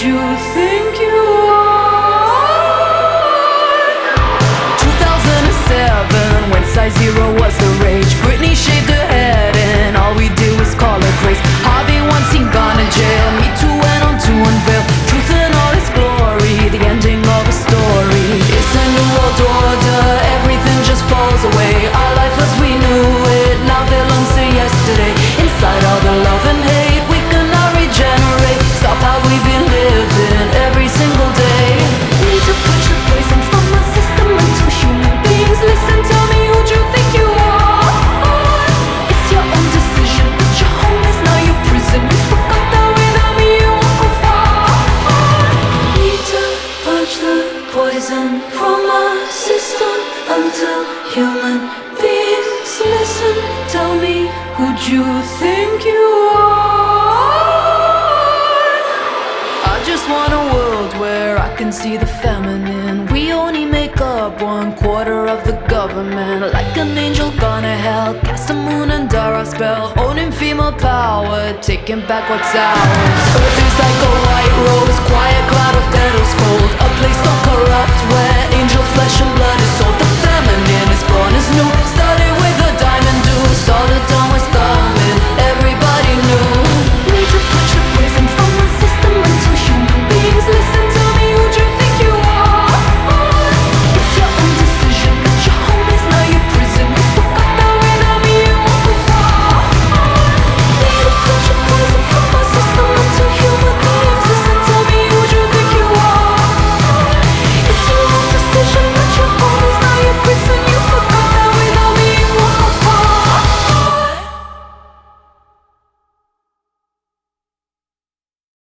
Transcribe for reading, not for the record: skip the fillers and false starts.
you think you are? 2007, when size zero was the rage. Britney shaved her head and all we did was call her craze. Harvey Weinstein gone to jail, Me Too went on to unveil truth in all its glory, the ending of a story. It's a new world order, everything just falls away. Our life as we knew it now belongs to yesterday. Inside all the love and hate, we cannot regenerate. Stop how we've been living every single day. Need to push the poison from my system until human beings listen. Tell me, who do you think you are? It's your own decision, but your home is now your prison. You forgot that without me you won't go far. Need to purge the poison from my system until human beings listen. Tell me, who do you think you are? I just want a world where I can see the feminine. We only make up 1/4 of the government. Like an angel gone to hell, cast the moon under our spell. Owning female power, taking back what's ours. Earth is like a white rose, quiet cloud of petals cold. A place so corrupt where angel flesh and blood is sold. The feminine is born as new, started with a diamond deuce. All the dawn